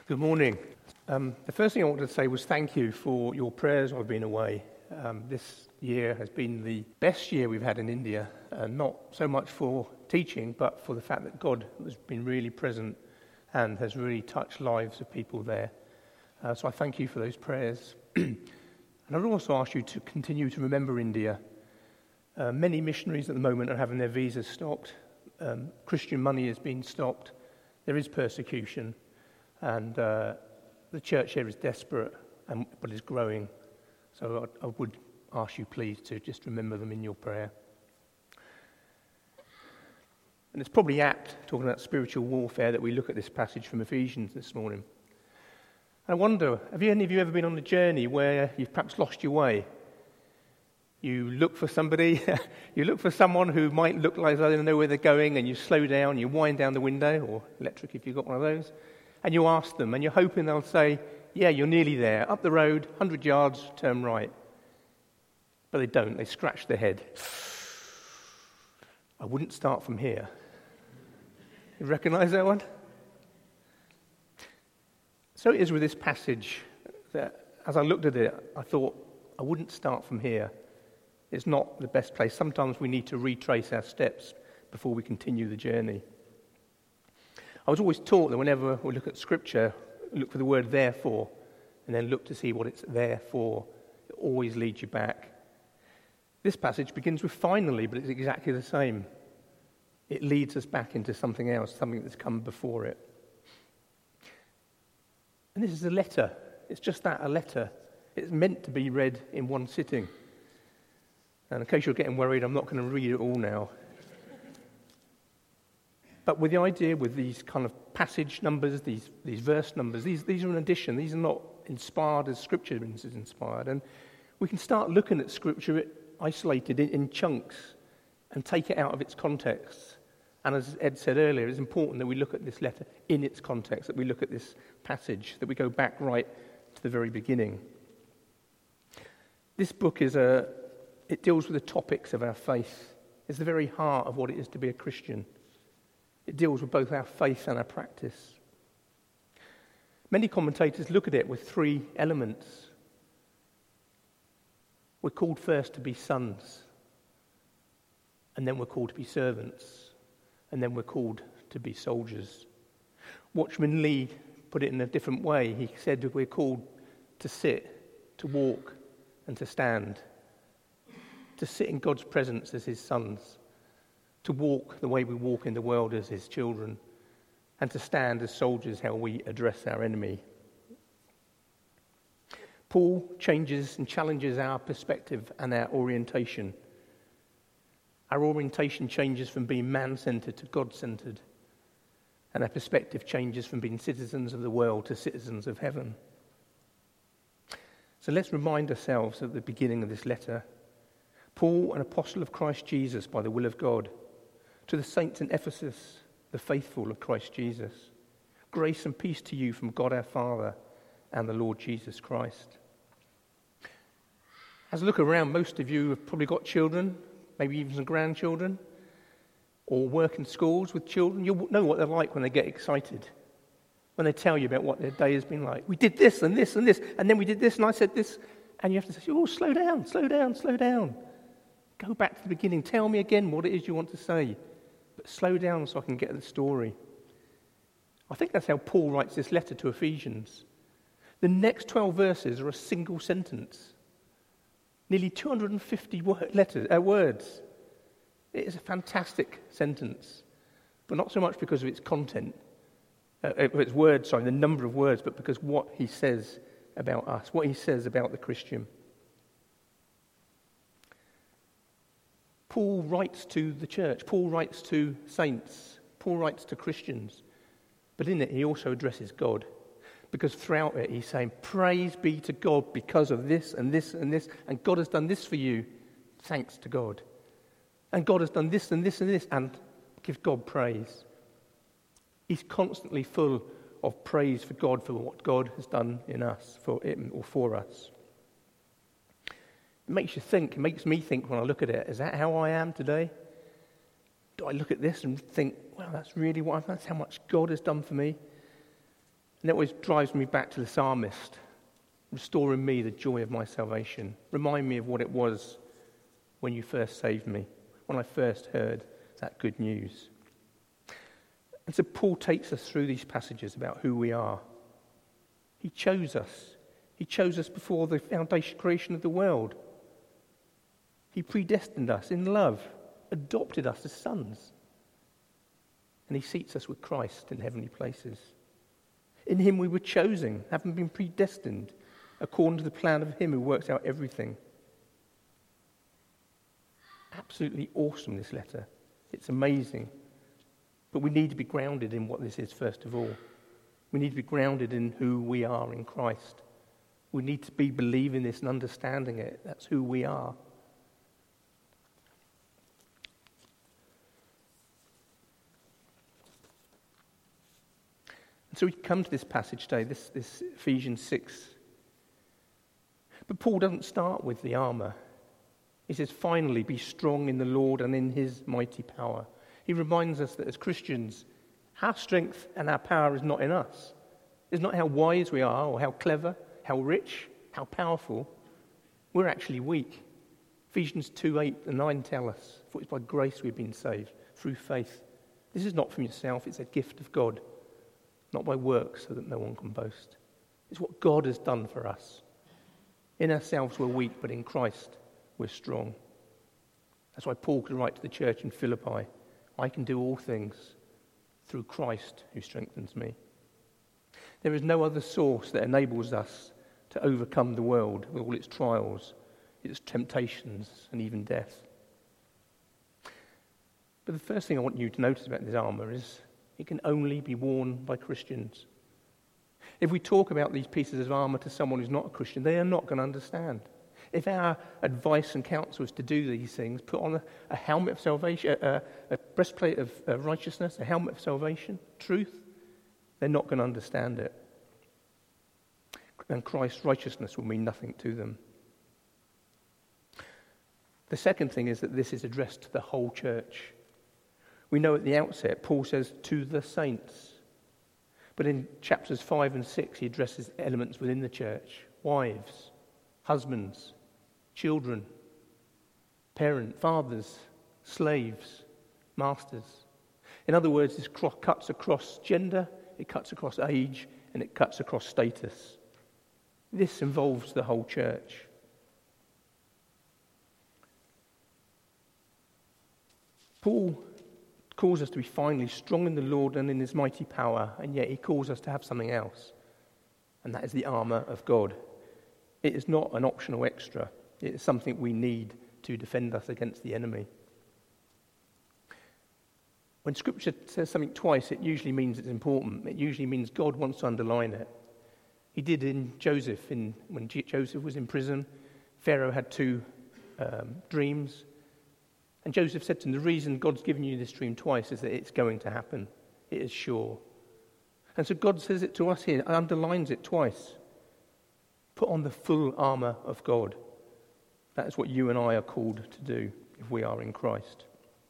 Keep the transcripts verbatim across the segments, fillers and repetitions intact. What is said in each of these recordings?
Good morning. Um, the first thing I wanted to say was thank you for your prayers while I've been away. Um, this year has been the best year we've had in India, uh, not so much for teaching, but for the fact that God has been really present and has really touched lives of people there. Uh, so I thank you for those prayers. And I'd also ask you to continue to remember India. Uh, many missionaries at the moment are having their visas stopped. Um, Christian money has been stopped. There is persecution. And uh, the church here is desperate, and, but is growing. So I, I would ask you, please, to just remember them in your prayer. And it's probably apt, talking about spiritual warfare, that we look at this passage from Ephesians this morning. I wonder, have you, any of you ever been on a journey where you've perhaps lost your way? You look for somebody, you look for someone who might look like they don't know where they're going, and you slow down, you wind down the window, or electric if you've got one of those, and you ask them, and you're hoping they'll say, yeah, you're nearly there, up the road, one hundred yards, turn right. But they don't, they scratch their head. I wouldn't start from here. You recognise that one? So it is with this passage that as I looked at it, I thought, I wouldn't start from here. It's not the best place. Sometimes we need to retrace our steps before we continue the journey. I was always taught that whenever we look at Scripture, look for the word therefore, and then look to see what it's there for. It always leads you back. This passage begins with finally, but it's exactly the same. It leads us back into something else, something that's come before it. And this is a letter. It's just that, a letter. It's meant to be read in one sitting. And in case you're getting worried, I'm not going to read it all now. But with the idea, with these kind of passage numbers, these these verse numbers, these, these are an addition. These are not inspired as Scripture is inspired. And we can start looking at Scripture isolated in, in chunks and take it out of its context. And as Ed said earlier, it's important that we look at this letter in its context, that we look at this passage, that we go back right to the very beginning. This book is a, it deals with the topics of our faith. It's the very heart of what it is to be a Christian. It deals with both our faith and our practice. Many commentators look at it with three elements. We're called first to be sons, and then we're called to be servants, and then we're called to be soldiers. Watchman Lee put it in a different way. He said we're called to sit, to walk, and to stand. To sit in God's presence as his sons, to walk the way we walk in the world as his children, and to stand as soldiers how we address our enemy. Paul changes and challenges our perspective and our orientation. Our orientation changes from being man-centered to God-centered, and our perspective changes from being citizens of the world to citizens of heaven. So let's remind ourselves at the beginning of this letter, Paul, an apostle of Christ Jesus by the will of God, to the saints in Ephesus, the faithful of Christ Jesus. Grace and peace to you from God our Father and the Lord Jesus Christ. As I look around, most of you have probably got children, maybe even some grandchildren, or work in schools with children. You'll know what they're like when they get excited, when they tell you about what their day has been like. We did this and this and this, and then we did this and I said this, and you have to say, oh, slow down, slow down, slow down. Go back to the beginning. Tell me again what it is you want to say. But slow down so I can get the story. I think that's how Paul writes this letter to Ephesians. The next twelve verses are a single sentence. Nearly two hundred fifty word, letters, uh, words. It is a fantastic sentence. But not so much because of its content. Uh, its words, sorry, the number of words, but because what he says about us. What he says about the Christian. Paul writes to the church. Paul writes to saints. Paul writes to Christians. But in it, he also addresses God. Because throughout it, he's saying, praise be to God because of this and this and this. And God has done this for you. Thanks to God. And God has done this and this and this. And give God praise. He's constantly full of praise for God for what God has done in us, for him or for us. It makes you think, it makes me think when I look at it, is that how I am today? Do I look at this and think, well, that's really what, that's how much God has done for me? And that always drives me back to the psalmist. Restore in me the joy of my salvation. Remind me of what it was when you first saved me, when I first heard that good news. And so Paul takes us through these passages about who we are. He chose us. He chose us before the foundation creation of the world. He predestined us in love, adopted us as sons. And he seats us with Christ in heavenly places. In him we were chosen, having been predestined, according to the plan of him who works out everything. Absolutely awesome, this letter. It's amazing. But we need to be grounded in what this is, first of all. We need to be grounded in who we are in Christ. We need to be believing this and understanding it. That's who we are. And so we come to this passage today, this, this Ephesians six. But Paul doesn't start with the armour. He says, finally, be strong in the Lord and in his mighty power. He reminds us that as Christians, our strength and our power is not in us. It's not how wise we are or how clever, how rich, how powerful. We're actually weak. Ephesians two, eight and nine tell us, for it's by grace we've been saved, through faith. This is not from yourself, it's a gift of God, not by works so that no one can boast. It's what God has done for us. In ourselves we're weak, but in Christ we're strong. That's why Paul could write to the church in Philippi, I can do all things through Christ who strengthens me. There is no other source that enables us to overcome the world with all its trials, its temptations, and even death. But the first thing I want you to notice about this armour is it can only be worn by Christians. If we talk about these pieces of armour to someone who's not a Christian, they are not going to understand. If our advice and counsel is to do these things, put on a, a helmet of salvation, a, a breastplate of uh, righteousness, a helmet of salvation, truth, they're not going to understand it. And Christ's righteousness will mean nothing to them. The second thing is that this is addressed to the whole church. We know at the outset, Paul says, to the saints. But in chapters five and six, he addresses elements within the church. Wives, husbands, children, parents, fathers, slaves, masters. In other words, this cuts across gender, it cuts across age, and it cuts across status. This involves the whole church. Paul calls us to be finally strong in the Lord and in his mighty power, and yet he calls us to have something else, and that is the armour of God. It is not an optional extra. It is something we need to defend us against the enemy. When Scripture says something twice, it usually means it's important. It usually means God wants to underline it. He did in Joseph. In, when G- Joseph was in prison, Pharaoh had two um, dreams. And Joseph said to him, the reason God's given you this dream twice is that it's going to happen. It is sure. And so God says it to us here, underlines it twice. Put on the full armour of God. That is what you and I are called to do if we are in Christ.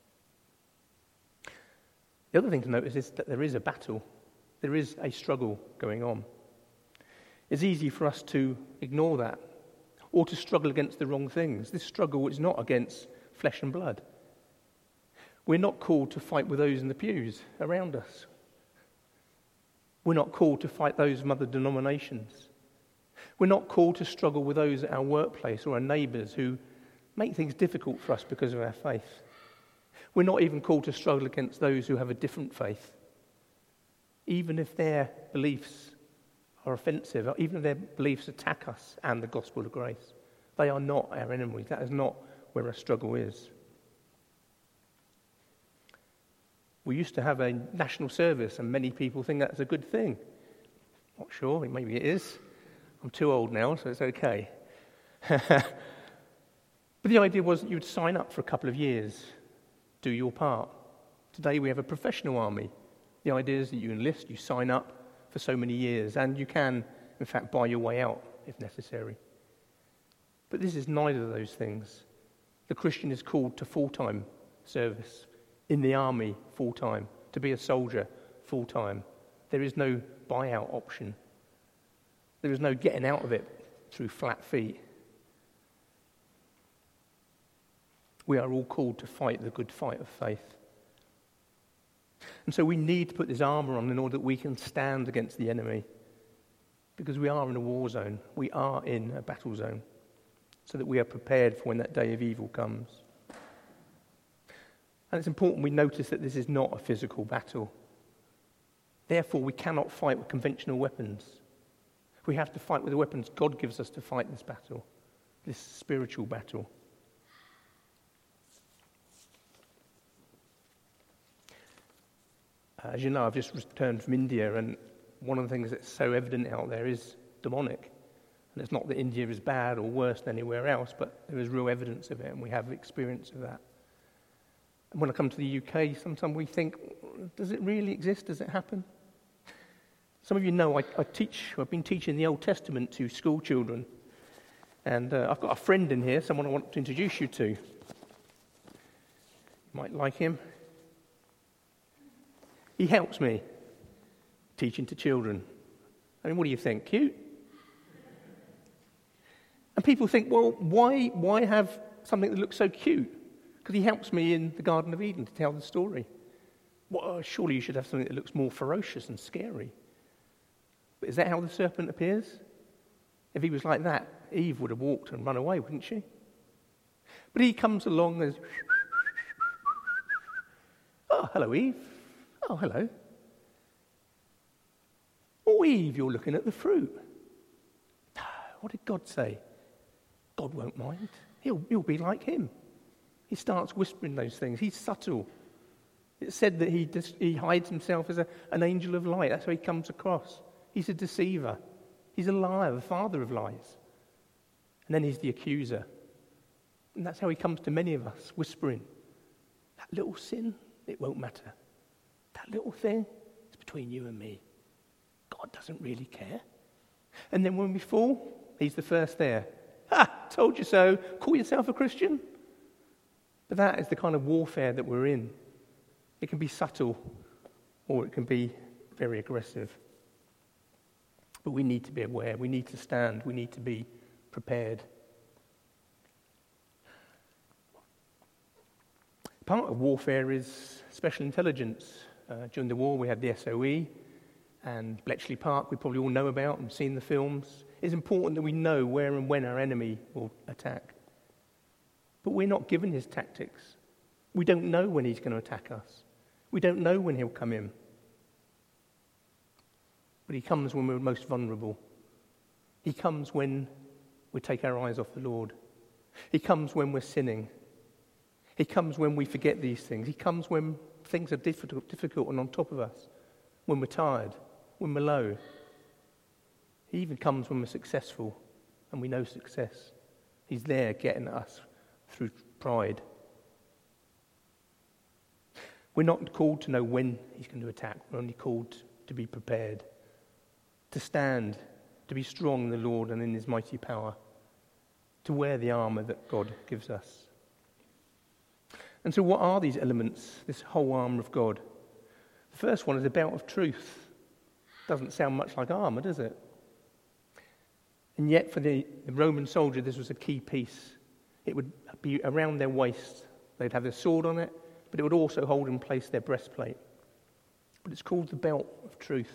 The other thing to notice is that there is a battle. There is a struggle going on. It's easy for us to ignore that or to struggle against the wrong things. This struggle is not against flesh and blood. We're not called to fight with those in the pews around us. We're not called to fight those from other denominations. We're not called to struggle with those at our workplace or our neighbours who make things difficult for us because of our faith. We're not even called to struggle against those who have a different faith. Even if their beliefs are offensive, even if their beliefs attack us and the gospel of grace, they are not our enemies. That is not where our struggle is. We used to have a national service, and many people think that's a good thing. Not sure, maybe it is. I'm too old now, so it's okay. But the idea was that you would sign up for a couple of years, do your part. Today we have a professional army. The idea is that you enlist, you sign up for so many years, and you can, in fact, buy your way out if necessary. But this is neither of those things. The Christian is called to full-time service, in the army full-time, to be a soldier full-time, There is no buyout option. There is no getting out of it through flat feet. We are all called to fight the good fight of faith. And so we need to put this armour on in order that we can stand against the enemy. Because we are in a war zone. We are in a battle zone. So that we are prepared for when that day of evil comes. And it's important we notice that this is not a physical battle. Therefore, we cannot fight with conventional weapons. We have to fight with the weapons God gives us to fight this battle, this spiritual battle. As you know, I've just returned from India, and one of the things that's so evident out there is demonic. And it's not that India is bad or worse than anywhere else, but there is real evidence of it, and we have experience of that. And when I come to the U K, sometimes we think, does it really exist? Does it happen? Some of you know I, I teach, I've been teaching the Old Testament to school children. And uh, I've got a friend in here, someone I want to introduce you to. You might like him. He helps me teaching to children. I mean, what do you think? Cute? And people think, well, why, why have something that looks so cute? Because he helps me in the Garden of Eden to tell the story. Well, surely you should have something that looks more ferocious and scary. But is that how the serpent appears? If he was like that, Eve would have walked and run away, wouldn't she? But he comes along and, oh, hello, Eve. Oh, hello. Oh, Eve, you're looking at the fruit. What did God say? God won't mind. He'll, he'll be like him. He starts whispering those things. He's subtle. It's said that he, dis- he hides himself as a, an angel of light. That's how he comes across. He's a deceiver. He's a liar, the father of lies. And then he's the accuser. And that's how he comes to many of us, whispering, that little sin, it won't matter. That little thing, it's between you and me. God doesn't really care. And then when we fall, he's the first there. Ha! Told you so. Call yourself a Christian. But that is the kind of warfare that we're in. It can be subtle, or it can be very aggressive. But we need to be aware. We need to stand. We need to be prepared. Part of warfare is special intelligence. Uh, during the war, we had the S O E and Bletchley Park, we probably all know about and seen the films. It's important that we know where and when our enemy will attack. But we're not given his tactics. We don't know when he's going to attack us. We don't know when he'll come in. But he comes when we're most vulnerable. He comes when we take our eyes off the Lord. He comes when we're sinning. He comes when we forget these things. He comes when things are difficult, difficult and on top of us, when we're tired, when we're low. He even comes when we're successful and we know success. He's there getting at us through pride. We're not called to know when he's going to attack. We're only called to be prepared, to stand, to be strong in the Lord and in his mighty power, to wear the armour that God gives us. And so what are these elements, this whole armour of God? The first one is a belt of truth. Doesn't sound much like armour, does it? And yet for the, the Roman soldier, this was a key piece. It would be around their waist. They'd have their sword on it, but it would also hold in place their breastplate. But it's called the belt of truth.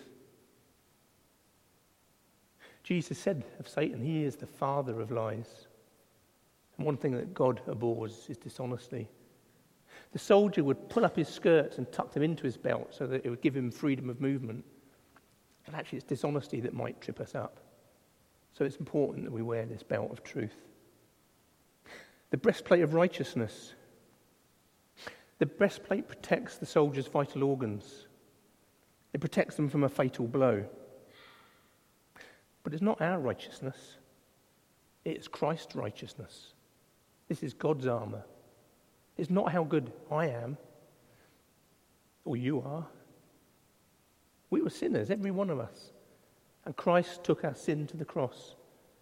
Jesus said of Satan, he is the father of lies. And one thing that God abhors is dishonesty. The soldier would pull up his skirts and tuck them into his belt so that it would give him freedom of movement. But actually it's dishonesty that might trip us up. So it's important that we wear this belt of truth. The breastplate of righteousness. The breastplate protects the soldier's vital organs. It protects them from a fatal blow. But it's not our righteousness. It's Christ's righteousness. This is God's armour. It's not how good I am or you are. We were sinners, every one of us. And Christ took our sin to the cross.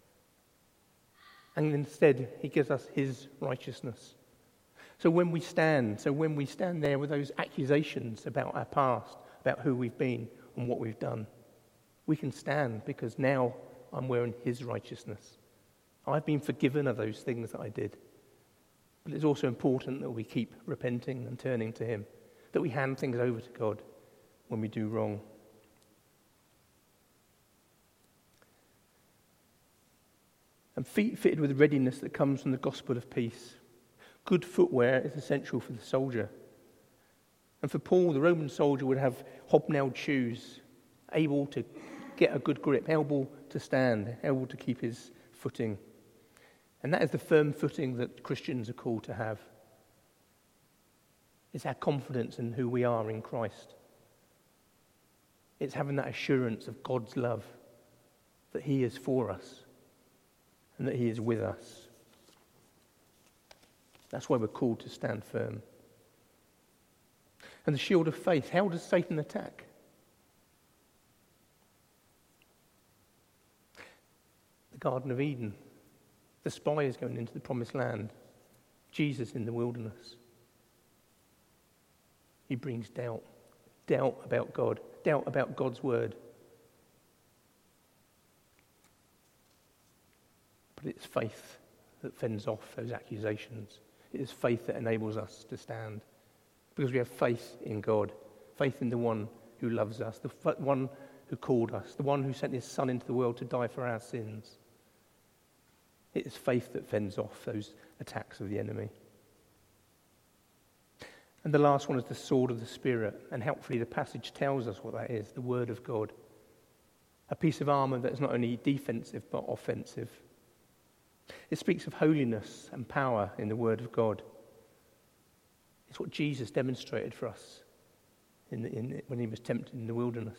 And instead, he gives us his righteousness. So when we stand, so when we stand there with those accusations about our past, about who we've been, on what we've done. We can stand because now I'm wearing his righteousness. I've been forgiven of those things that I did. But it's also important that we keep repenting and turning to him, that we hand things over to God when we do wrong. And feet fitted with readiness that comes from the gospel of peace. Good footwear is essential for the soldier. And for Paul, the Roman soldier would have hobnailed shoes, able to get a good grip, able to stand, able to keep his footing. And that is the firm footing that Christians are called to have. It's our confidence in who we are in Christ. It's having that assurance of God's love, that he is for us and that he is with us. That's why we're called to stand firm. And the shield of faith, how does Satan attack? The Garden of Eden, the spies going into the promised land, Jesus in the wilderness. He brings doubt, doubt about God, doubt about God's word. But it's faith that fends off those accusations. It is faith that enables us to stand. Because we have faith in God, faith in the one who loves us, the one who called us, the one who sent his Son into the world to die for our sins. It is faith that fends off those attacks of the enemy. And the last one is the sword of the Spirit, and helpfully the passage tells us what that is, the word of God. A piece of armour that is not only defensive but offensive. It speaks of holiness and power in the word of God. It's what Jesus demonstrated for us in the, in, when he was tempted in the wilderness.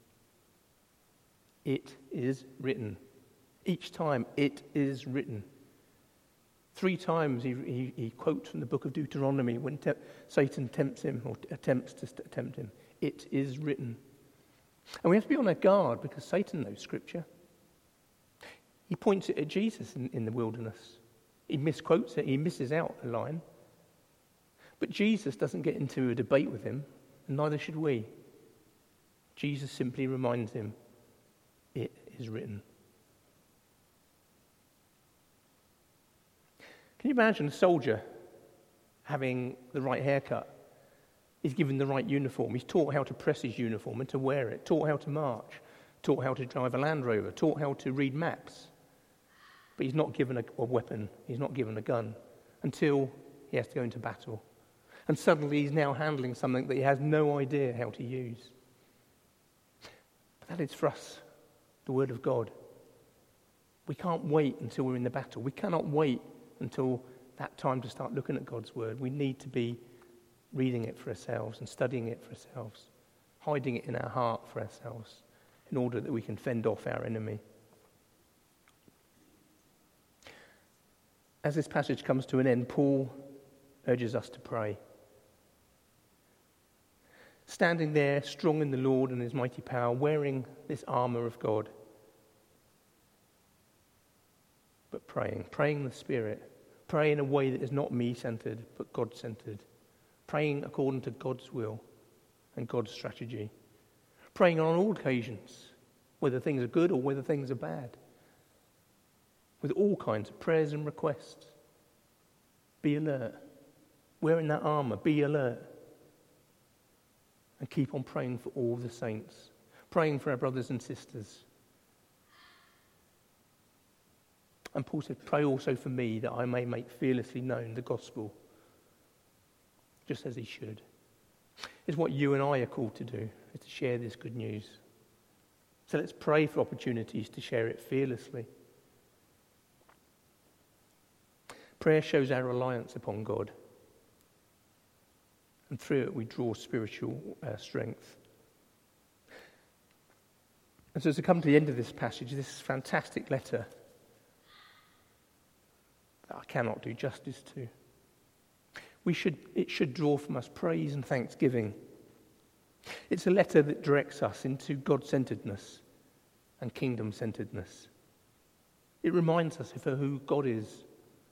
It is written. Each time, it is written. Three times he, he, he quotes from the book of Deuteronomy when te- Satan tempts him or t- attempts to st- tempt him. It is written. And we have to be on our guard because Satan knows Scripture. He points it at Jesus in, in the wilderness. He misquotes it. He misses out a line. But Jesus doesn't get into a debate with him, and neither should we. Jesus simply reminds him, it is written. Can you imagine a soldier having the right haircut? He's given the right uniform. He's taught how to press his uniform and to wear it, taught how to march, taught how to drive a Land Rover, taught how to read maps. But he's not given a, a weapon, he's not given a gun until he has to go into battle. And suddenly he's now handling something that he has no idea how to use. But that is for us, the Word of God. We can't wait until we're in the battle. We cannot wait until that time to start looking at God's Word. We need to be reading it for ourselves and studying it for ourselves, hiding it in our heart for ourselves, in order that we can fend off our enemy. As this passage comes to an end, Paul urges us to pray. Standing there, strong in the Lord and his mighty power, wearing this armour of God. But praying, praying in the Spirit, praying in a way that is not me-centred, but God-centred. Praying according to God's will and God's strategy. Praying on all occasions, whether things are good or whether things are bad. With all kinds of prayers and requests. Be alert. Wearing that armour, be alert. And keep on praying for all the saints. Praying for our brothers and sisters. And Paul said, pray also for me that I may make fearlessly known the gospel. Just as he should. It's what you and I are called to do, is to share this good news. So let's pray for opportunities to share it fearlessly. Prayer shows our reliance upon God. And through it we draw spiritual uh, strength. And so as we come to the end of this passage, this fantastic letter that I cannot do justice to, we should it should draw from us praise and thanksgiving. It's a letter that directs us into God-centeredness and kingdom-centeredness. It reminds us of who God is.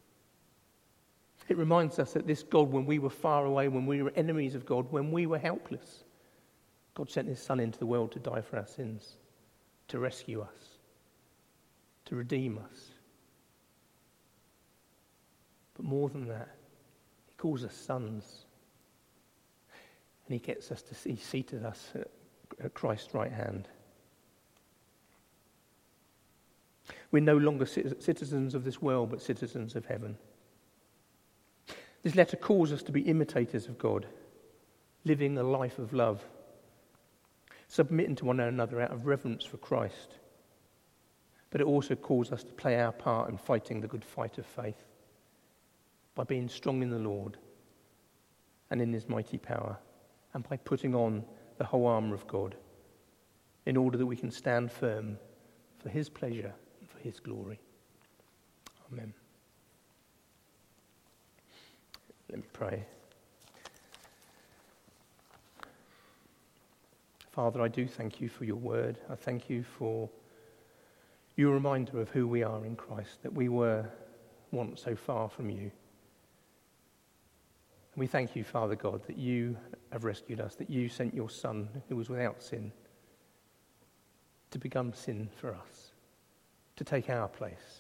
It reminds us that this God, when we were far away, when we were enemies of God, when we were helpless, God sent his Son into the world to die for our sins, to rescue us, to redeem us. But more than that, he calls us sons. And he gets us to see, seated us at, at Christ's right hand. We're no longer citizens of this world, but citizens of heaven. This letter calls us to be imitators of God, living a life of love, submitting to one another out of reverence for Christ. But it also calls us to play our part in fighting the good fight of faith by being strong in the Lord and in his mighty power, and by putting on the whole armour of God in order that we can stand firm for his pleasure and for his glory. Amen. Let me pray. Father, I do thank you for your word. I thank you for your reminder of who we are in Christ, that we were once so far from you. And we thank you, Father God, that you have rescued us, that you sent your Son, who was without sin, to become sin for us, to take our place.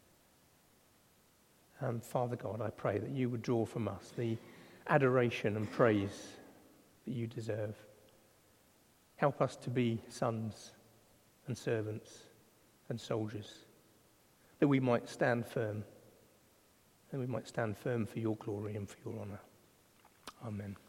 And Father God, I pray that you would draw from us the adoration and praise that you deserve. Help us to be sons and servants and soldiers, that we might stand firm, that we might stand firm for your glory and for your honour. Amen.